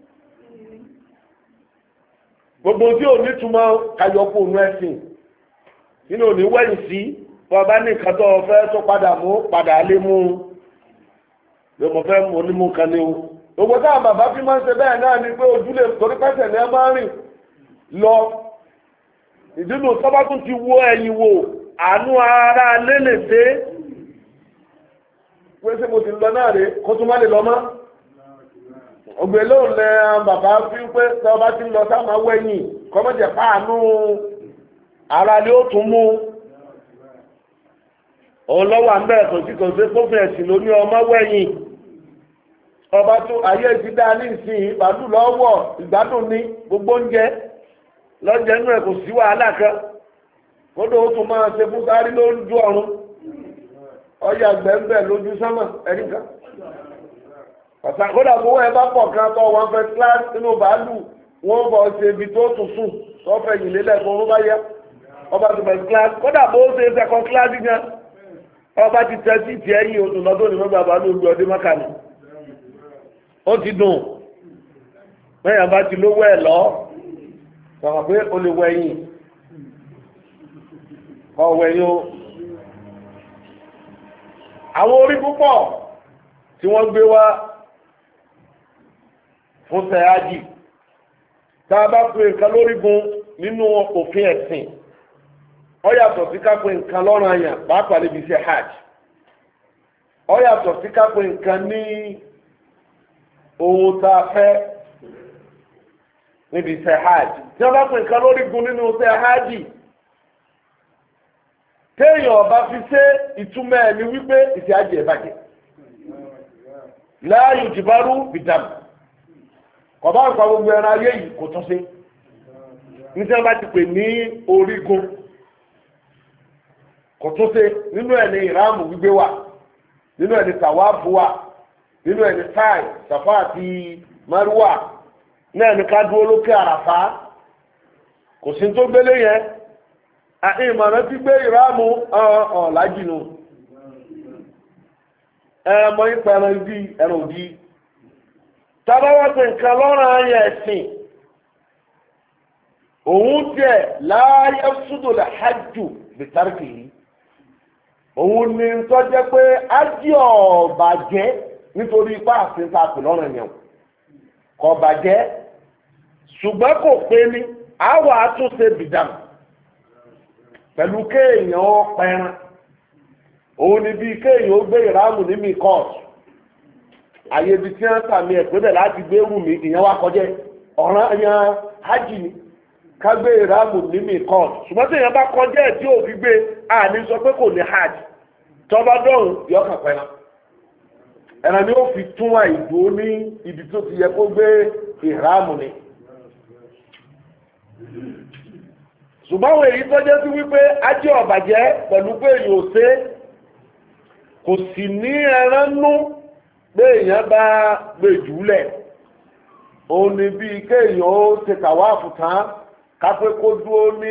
gbogbo tí ò ní túmọ̀ kayọ̀pọ̀ òun ẹ̀sìn nínú òní wẹ̀yìn sí bọ́ bá ní nǹkan tó fẹ́ tó padà mú padà lé mú ló mọ̀ fẹ́ mú onímú kan ní o gbogbo táwọn bàbá fi máa ń ṣe bẹ́ẹ̀ náà ni pé ojúlé torí pẹ́sẹ̀ ní ẹ máa ń rìn lọ ìdínú tọ́ba tún ti wó ẹ̀yìn wò àánú ara lélèdé pé ṣé mo ti lọ náà rè kó tún má lè lọ mọ́ ògbè lóun lẹ bàbá fi pé tọ́ba ti lọ sáà máa wẹ̀yìn kọ́mọ̀jẹ̀ fáànù ara lé ó tún mú òun lọ́wọ́ àmbẹ́ kò sí kófin ẹ̀sìn ló ní ọmọ wẹ̀yìn ọba tó ayé ti dá ní ìsìn ìgbádùn lọ́wọ́ ìgbádùn ní gbogbo oúnjẹ lọ́jẹ́ inú ẹ̀ kò sí wàhálà kan kódò ó tún máa ṣe fún sáré lójú ọ̀run ọjà gbẹ̀ǹbẹ̀ lójú sánmà ẹ̀ríkà kódà gbowó ẹ bá pọ̀ kan tó wọn fẹ́ kíláàsì nínú bàálù wọn bọ̀ ṣe ibi tó tún sùn tó fẹ́ yìí lélẹ̀ kó wọn bá yẹ ọba tó fẹ́ kíláàsì kódà bó ṣe sẹ́kọ̀ọ́ kíláàsì gan ọba ti tẹ́ sí ìtì ẹ̀yìn oṣù lọ́dún ní mọ́gbà bàálù ojú ọdún mọ́kànlá ó ti dùn mẹ́yàn bá ti lówó ẹ̀ lọ sọ̀rọ̀ pé o lè wẹ̀yìn ọ̀wẹ̀yìn o àwọn orí púpọ̀ tí wọ́n gbé wá fún sẹ́yájì tá a bá pe nǹkan lórígun nínú òfin ẹ̀sìn ó yàtọ̀ sí ká pe nǹkan lọ́rùn àyàn pàápàá níbi iṣẹ́ hajj ó yàtọ̀ sí ká pe nǹkan ní ohun tá a fẹ́ níbi iṣẹ́ hajj tí wọ́n bá pè nǹkan lórígun nínú iṣẹ́ hajj téèyàn ọba fi ṣe ìtumọ̀ ẹ̀ ní wípé iṣẹ́ hajj ẹ̀ bàjẹ́ láàyò jìbárú bìdàm ọba àgbà gbogbo ẹran ayé yìí kò tún ṣe níṣẹ́ bá ti pè ní orígun kò tún ṣe nínú ẹ̀ ní ìráàmù gbígbé wà nínú ẹ̀ ní tàwáàfù wà nínú ẹ̀ ní táì sàfà àti márùwà náà ní ká dúró lókè àràfá kò sí tó gbélé yẹn ìmọ̀ràn ti gbé ìráàmù ọ̀làjìnù ẹ̀mọ ipa ẹran ibi ẹran òdì tábàwọ́ pé nǹkan lọ́rùn ayé ẹ̀sìn òun tiẹ̀ láàyè sùdò lè hajj bìtárìkì yìí òun ni tó jẹ́ pé ájí ọ̀bàjẹ́ nítorí ipá àfihàn àpè lọ́rùn yẹn kò bàjẹ́ ṣùgbọ́n kò pé ní àwọ̀ àtúnṣe bìdàm pẹ̀lú kéèyàn pẹran òun ni bí kéèyàn ó gbé ìráàmù ní mi kọ́ọ̀tù àyè ibi tí wọ́n tàmí ẹ̀ pé bẹ̀ láti gbé rù mí ìyẹn wá kọjá ọ̀ràn yan hajj ni ká gbé ìráàmù ní mi kọ́ọ̀tù ṣùgbọ́n tí èèyàn bá kọjá ẹ̀ tí ò fi gbé àní sọ pé kò ní hajj tọ́ba dọ̀hùn yọ kàn pẹran ẹran ni ó fi tún àìdó ní ibi tó ti yẹ kó gbé ìráàmù ni ṣùgbọ́n àwọn èyí tó jẹ́ sí wípé ajé ọ̀bàjẹ́ pẹ̀lú pé èyí ò ṣe kò sì ní ẹran nú pé èèyàn bá gbé jùlẹ̀ òun ni bíi kéèyàn ó ṣe tàwáàfù tán kápẹ́ kó dúró ní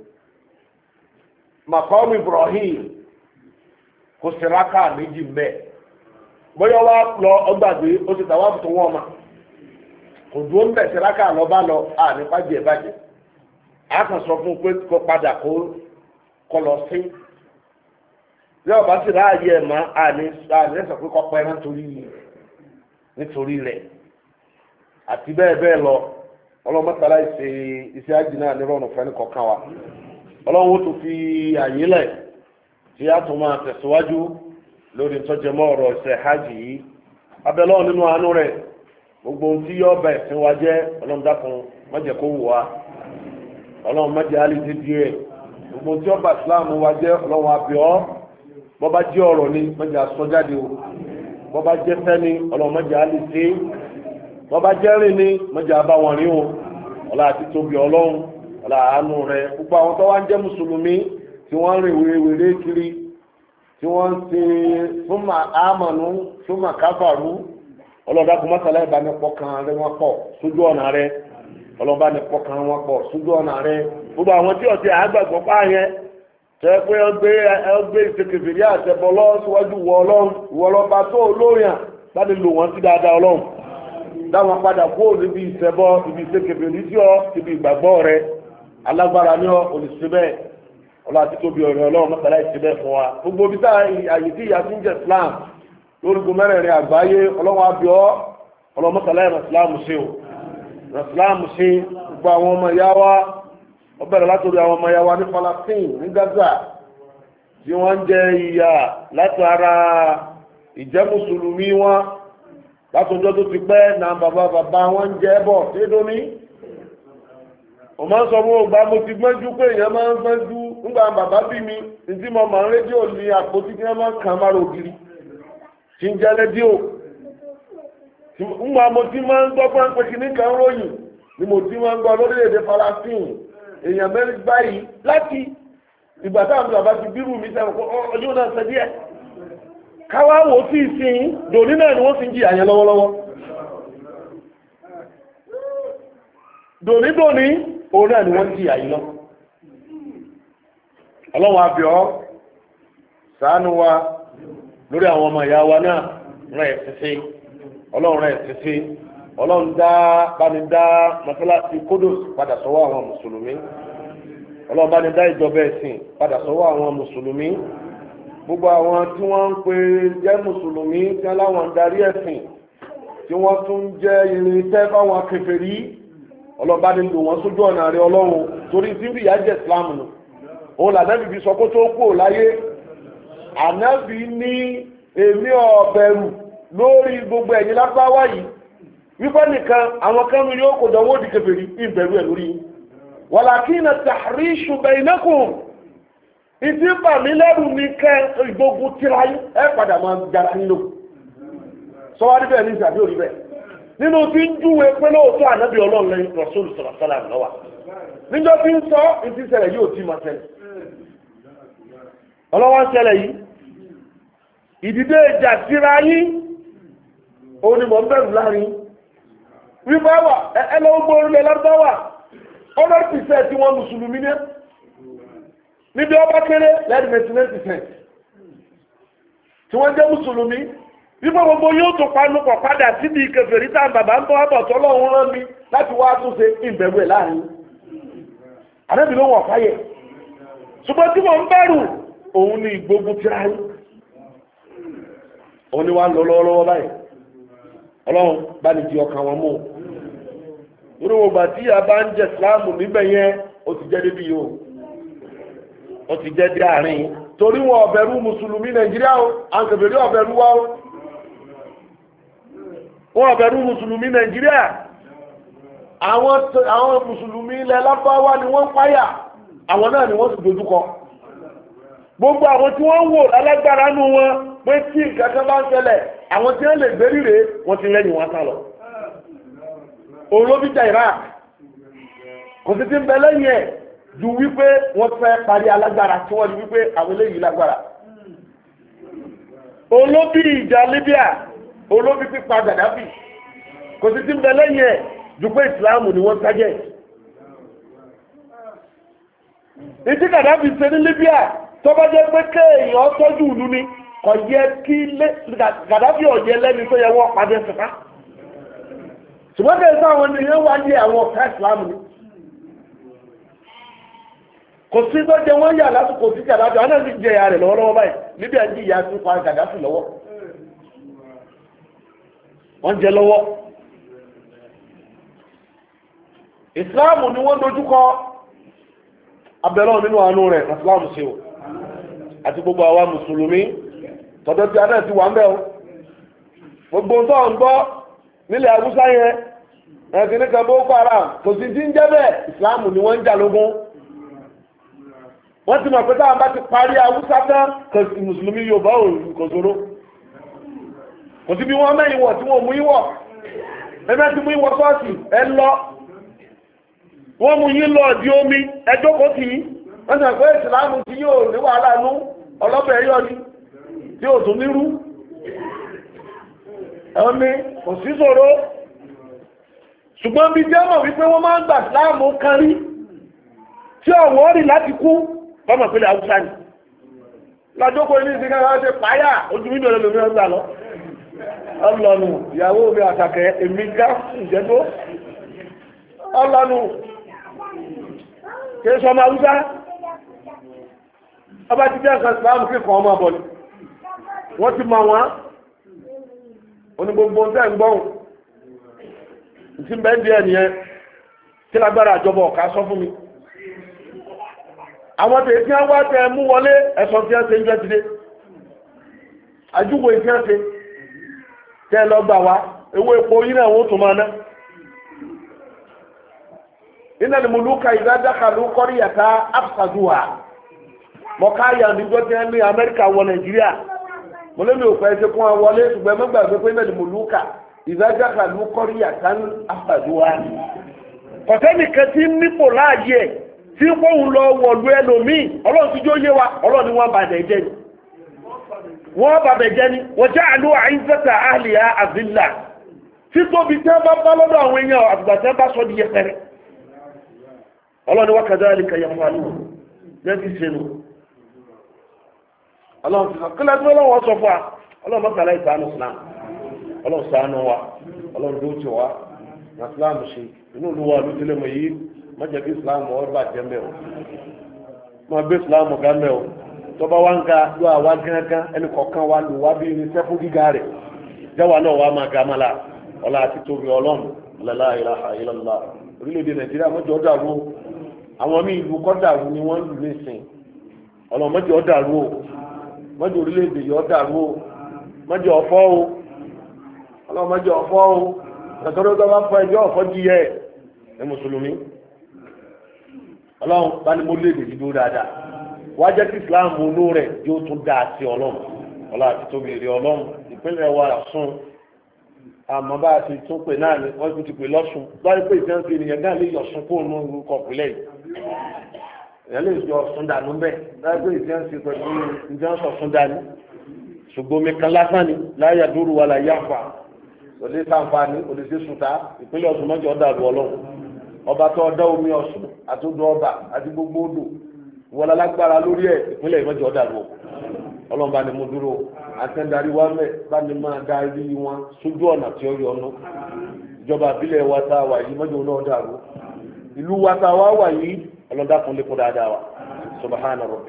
Maqam Ibrahim kò sì rákà méjì mbẹ́ bóyá wá lọ ọgbàgbé ó ṣe tàwáàfù tó wọ́n ma kò dúró ń bẹ̀ sí rákà lọ bá lọ nípa jẹ́ bàjẹ́ a kàn sọ fún un pé kó padà kó lọ sí bí ọba sì ráàyè ẹ̀ mọ́ àní sọ pé kó pẹ́ nítorí rẹ̀ àti bẹ́ẹ̀ bẹ́ẹ̀ lọ ọlọ́mọtàlá ìṣe iṣẹ́ àjìnà nírọ̀rùn fẹ́ni kọ̀ọ̀kan wa ọlọ́run ó tún fi àyè lẹ̀ tí a tún máa tẹ̀síwájú lórí ìtọ́jẹmọ́ ọ̀rọ̀ ìṣẹ́ hajj yìí abẹ́lọ́ nínú àánú rẹ̀ gbogbo ohun tí yọ ọba ẹ̀sìn wa jẹ́ ọlọ́run dákun má jẹ́ kó wù wá ọlọ́run má jẹ́ alẹ́ díẹ̀ gbogbo tí ọba ìsìláàmù wa jẹ́ ọlọ́run àbíọ́ bọ́bá jẹ́ ọ̀rọ̀ ni má jẹ́ asọ jáde o bọ́bá jẹ́ fẹ́ ni ọlọ́run má jẹ́ alẹ́ sí bọ́bá jẹ́ rìn ni má jẹ́ abá wọn rí o ọlá àti tóbi ọlọ́run ọlá àánú rẹ̀ gbogbo àwọn tó wá ń jẹ́ mùsùlùmí tí wọ́n rìn wèrè kiri tí wọ́n ṣe súnmọ́ àmọ̀nù súnmọ́ káfàrú ọlọ́dà kò mọ́sálá ìbánipọ̀ kan rẹ wọ́n pọ̀ sójú ọ̀nà rẹ ọlọ́ba nípọ̀ kan wọ́n pọ̀ sójú ọ̀nà rẹ gbogbo àwọn tí ọ̀tí àgbàgbọ́ pààyàn tẹ́ pé ọgbẹ́ ìṣèkèfèrè àtẹ̀bọ̀lọ́ síwájú wọ ọlọ́run ìwọlọ́ba tó olóyìn láti lò wọ́n sí dáadáa ọlọ́run dáwọn padà kúrò níbi ìṣẹ̀bọ ibi ìṣèkèfèrè tí ọ ibi ìgbàgbọ́ rẹ alágbára ní ọ olùsíbẹ̀ ọlọ́ àti tóbi ọ̀rẹ́ ọlọ́run mọ́tàlá ìṣẹ̀bẹ̀ fún wa gbogbo ibi tá àyè tí ìyá ti ń jẹ Islam lórígun mẹ́rẹ̀ẹ̀rin àgbáyé ọlọ́run abiọ́ ọlọ́run mọ́tàlá Islam ṣe o Islam ṣe gbogbo àwọn ọmọ ìyá wa ó bẹ̀rẹ̀ látòrí àwọn ọmọ ìyá wa ní Palestine ní Gaza tí wọ́n ń jẹ ìyà láti ara ìjẹ́ mùsùlùmí wọn látọjọ́ tó ti pẹ́ na bàbá wọn ń jẹ́ bọ̀ tẹ́dọ́mí o máa ń sọ fún ọgbà mo ti gbọ́njú pé èèyàn máa ń gbọ́njú nígbà bàbá bí mi ní mo máa ń rédíò ní àpótí tí wọ́n máa ń kàn máa rògiri tí ń jẹ́ rédíò nígbà mo ti máa ń gbọ́ fún pé kìíní kan ròyìn ni mo ti máa ń gbọ́ lórílẹ̀‐èdè Palestine èèyàn mẹ́rin báyìí láti ìgbà táwọn bàbá ti bírù mi sẹ́wọ̀n kó ọjọ́ náà ṣe díẹ̀ káwá wò sí ìsìn dòní náà ni wọ́n ti ń jìyà yẹn lọ́wọ́lọ́wọ́ dòní òun náà ni wọ́n ń jìyà yìí lọ ọlọ́run àbíọ́ ṣàánú wa lórí àwọn ọmọ ìyá wa náà rẹ̀ ṣiṣẹ́ ọlọ́run rẹ̀ ṣiṣẹ́ ọlọ́run báni dá mọ́sálásí Kudus padà sọ́wọ́ àwọn mùsùlùmí ọlọ́run báni dá ìjọba ẹ̀sìn padà sọ́wọ́ àwọn mùsùlùmí gbogbo àwọn tí wọ́n ń pè jẹ́ mùsùlùmí tí wọ́n láwọn ń darí ẹ̀sìn tí wọ́n tún jẹ́ irinṣẹ́ fáwọn kèfèrí ọlọ́run báni lò wọ́n sójú ọ̀nà rẹ̀ ọlọ́run torí tí ìyà jẹ́ Islam nù òun lànàbì fi sọ kó tó kú láyé ànábì ní èmi ọ̀bẹ̀rù lórí gbogbo ẹ̀yin lápáwá yìí wípé nìkan àwọn kan mi yóò kó dánwó di kèfèrí ìbẹ̀rù ẹ̀ lórí wàlàkínà tahrishu bainakum ìdí bàmí lẹ́rù ní kẹ́ ìgbógun tíra yín ẹ padà máa jara nílò sọwárí bẹ́ẹ̀ ní ìsàbí òrí bẹ́ẹ̀ nínú tí ń júwe pé lóòótọ́ ànábì ọlọ́run lẹ́yìn Rasul sallallahu alaihi wasallam lọ́wọ́ níjọ́ tí ń sọ ìdí ṣẹlẹ̀ yóò tí máa ṣẹlẹ̀ ọlọ́wọ́ ń ṣẹlẹ̀ yìí ìdìde ìjà tíra yín òun ni mò ń bẹ̀rù láàrin wípé wà ẹlọ́gbọ́ orílẹ̀ lárúbáwà 100% tí wọ́n mùsùlùmí ní níbi ọba kéré lẹ́dí 99% tí wọ́n jẹ́ mùsùlùmí wípé gbogbo yóò tó panupọ̀ padà síbi ìkèfèrí tá bàbá ń bọ́ ọ̀bọ̀ tọ́lọ́run rán mi láti wá túnṣe ìbẹ̀rù ẹ̀ láàrin àrẹ́bì ló wọ̀ fáyẹ̀ ṣùgbọ́n tí mo ń bẹ̀rù òun ni ìgbógun tíra yín òun ni wá lọ lọ́wọ́lọ́wọ́ báyìí ọlọ́run bá ní di ọkàn wọn mú irú ògbà tí a bá ń jẹ ìsìláàmù níbẹ̀ yẹn ó ti jẹ́ débi yóò ó ti jẹ́ dé àárín torí wọn ọ̀bẹ̀rù mùsùlùmí Nàìjíríà o àǹkẹ̀bẹ̀rí ọ̀bẹ̀rù wa o wọn ọ̀bẹ̀rù mùsùlùmí Nàìjíríà àwọn mùsùlùmí ilẹ̀ lápáwá ni wọ́n páyà àwọn náà ni wọ́n sì dojúkọ gbogbo àwọn tí wọ́n wò alágbára nù wọn pé tí nǹkan kan bá ń ṣẹlẹ̀ àwọn tí wọ́n lè gbérí rèé wọ́n ti lẹ́yìn wọn sá lọ òun ló bí jà Iraq kò sí ti ń bẹ lẹ́yìn ẹ̀ ju wípé wọ́n fẹ́ parí alágbára tí wọ́n di wípé àwọn eléyìí lágbára òun ló bí ìjà Libya òun ló bí pípa Gaddafi kò sí ti ń bẹ lẹ́yìn ẹ̀ ju pé ìsìláàmù ni wọ́n sájẹ́ ìdí Gaddafi ṣe ní Libya tó bá jẹ́ pé kéèyàn tọ́jú ìlú ni kò yẹ kí Gaddafi ọ̀yẹ́ lẹ́ni tó yẹ wọ́n padà sọ̀tá ṣùgbọ́n kẹ́ sáwọn ènìyàn wá ní àwọn ọ̀ká ìsìláàmù ni kò sí tó jẹ wọ́n yà lásìkò sí Gaddafi àwọn náà sì jẹ ìyá rẹ̀ lọ́wọ́lọ́wọ́ báyìí níbi àjí ìyá tó pa Gaddafi lọ́wọ́ wọ́n jẹ lọ́wọ́ ìsìláàmù ni wọ́n dojúkọ abẹ́lọ́ nínú àánú rẹ̀ ìsìláàmù sí o àti gbogbo àwa mùsùlùmí tọ́dọ̀ tí a náà ti wà ń bẹ́ o gbogbo tó ń gbọ́ nílẹ̀ Haúsá yẹn ẹ̀kìní kan Boko Haram kò sí tí ń jẹ́ bẹ́ẹ̀ ìsìláàmù ni wọ́n ń jà lógún wọ́n ti mọ̀ pé táwọn bá ti parí Haúsá tán kò sí mùsùlùmí Yorùbá kò ṣòro kò sí bí wọ́n mẹ́yìn wọ̀ tí wọ́n mú ìwọ̀ ẹgbẹ́ ti mú ìwọ̀ sọ́ọ̀sì ẹ lọ wọ́n mú yín lọ di omi ẹjọ́ kò sí wọ́n sọ pé ìsìlámù tí yóò ní wàhálà nú ọlọ́bẹ̀ yọ ni tí yóò tún nírú ẹ̀wọ́n ní kò sí ṣòro ṣùgbọ́n bí jẹ́ mọ̀ wípé wọ́n máa ń gbà ìsìlámù kan rí tí ọ̀wọ́ rí láti kú ọmọ ìpínlẹ̀ Haúsá ni lájókòó ní ìsìnká wọ́n ṣe páyà ojú mídò lómi ọgbà lọ ọlọ́nu ìyàwó mi àtàkẹ́ èmi já ìjẹ́dó ọlọ́nu kí sọmọ Haúsá ọba ti jẹ́ nǹkan ìsìlámù kíkọ ọmọ ọbọ̀ ni wọ́n ti mọ̀ wọ́n oní gbogbo ń tẹ́ ń gbọ́n tí ń bẹ́ẹ̀ díẹ̀ nìyẹn kí lágbára àjọbọ̀ ọ̀ká sọ fún mi àwọn tèè tí wọ́n wá tẹ mú wọlé ẹ̀sọ́ tí wọ́n ṣe ń jẹ́ ti dé àjúwò ìfẹ́ ṣe tẹ́ lọ gbà wá ewé epo yín náà wọ́n tún máa ná iná ni mo lúkà ìdájáka ló kọ́rí yàtá àfàdùwà mọ̀káyà níjọ́ tí wọ́n ní Amẹ́ríkà wọ Nàìjíríà mo lé mi ò fẹ́ ṣe fún wọn wọlé ṣùgbọ́n mẹ́gbà gbé pé iná ni mo lúkà ìdájáka ló kọ́rí yàtá àfàdùwà kọ̀tẹ́nìkan tí nípò láàyè ẹ̀ tí wọ́n lọ wọ̀lú ẹlòmíì ọlọ́run tí jó yé wa ọlọ́run ni wọ́n bàbẹ̀ jẹ́ ni wọ́n bàbẹ̀ jẹ́ ni wọ́n jẹ́ àlú àìsẹ́ta àhìlìyà àzìlà tí tóbi tẹ́ bá bá lọ́dọ̀ àwọn èèyàn àtùgbà tẹ́ bá sọ di yẹpẹrẹ ọlọ́run ni wọ́n kẹjọ́ ẹ̀lẹ́kẹ̀ yẹ fún alúwò lẹ́bí sínú ọlọ́run ti sọ kílẹ̀ tí ọlọ́run sọ fún wa ọlọ́run mọ́kànlá ìsànù Islam ọlọ́run ṣàánú wa ọlọ́run tó ti wa na Islam ṣe inú olúwa ló tilẹ̀ mọ̀ yìí mọ́jẹ̀ kí Islam ọ̀rọ̀ jẹ́ mẹ́ọ̀ mọ́ gbé Islam ga mẹ́ọ̀ tọba wá ń ga lọ àwa gángan ẹni kọ̀ọ̀kan wa lò wá bí irinṣẹ́ fún gíga rẹ̀ jẹ́wà náà wá máa ga máa la ọlá àti tóbi ọlọ́run la ilaha illallah orílẹ̀-èdè Nàìjíríà mọ́jọ́ dàrú àwọn míì ìlú kọ́ dàrú ni wọ́n lù ní ìsìn ọlọ́run mọ́jọ́ dàrú o mọ́jọ́ orílẹ̀-èdè yọ dàrú o mọ́jọ́ ọ̀fọ́ o ọlọ́run mọ́jọ́ ọ̀fọ́ o ẹ̀tọ́rọ́ tó bá fọ ẹjọ́ ọ̀fọ́ jíyẹ ẹ mùsùlùmí ọlọ́run bá ní mo lè dè dúró dáadáa wá jẹ́ kí Islam inú rẹ̀ yóò tún dáa sí ọlọ́run ọlọ́run àti tóbi rí ọlọ́run ìpínlẹ̀ wa Ọ̀ṣun àmọ́ bá a ti tún pè náà ni wọ́n ti pè lọ́ṣun lọ́rí pé ìfẹ́ ń fi ènìyàn náà lè yọ̀ṣun kó nù orúkọ ìpínlẹ̀ yìí èèyàn lè yọ Ọ̀ṣun dànù bẹ́ẹ̀ lọ́rí pé ìfẹ́ ń fi pẹ̀lú ìfẹ́ ń sọ̀ṣun dànù ṣùgbọ́n omi kan lásán ni láyà dúró wa là yáfa òde sàǹfààní òde sí sùtá ìpínlẹ̀ Ọ̀ṣun mọ́jọ́ dàrú ọlọ́run ọba tó ọdọ omi Ọ̀ṣun àtúndò ọba àti gbogbo odò wọlé alágbára lórí ẹ ìpínlẹ̀ ìmọ̀jọ́ dàrú ọlọ́run bá ní mo dúró àtẹ̀ndarí wa mẹ́ bá ní máa darí wọn sójú ọ̀nà tí ó yọ ọ́nú ìjọba àbílẹ̀ wa tá a wà yìí mọ́jọ́ náà dàrú ìlú wa tá a wà yìí ọlọ́dà fún lẹ́kọ̀ọ́ dáadáa wa subhana rabbi.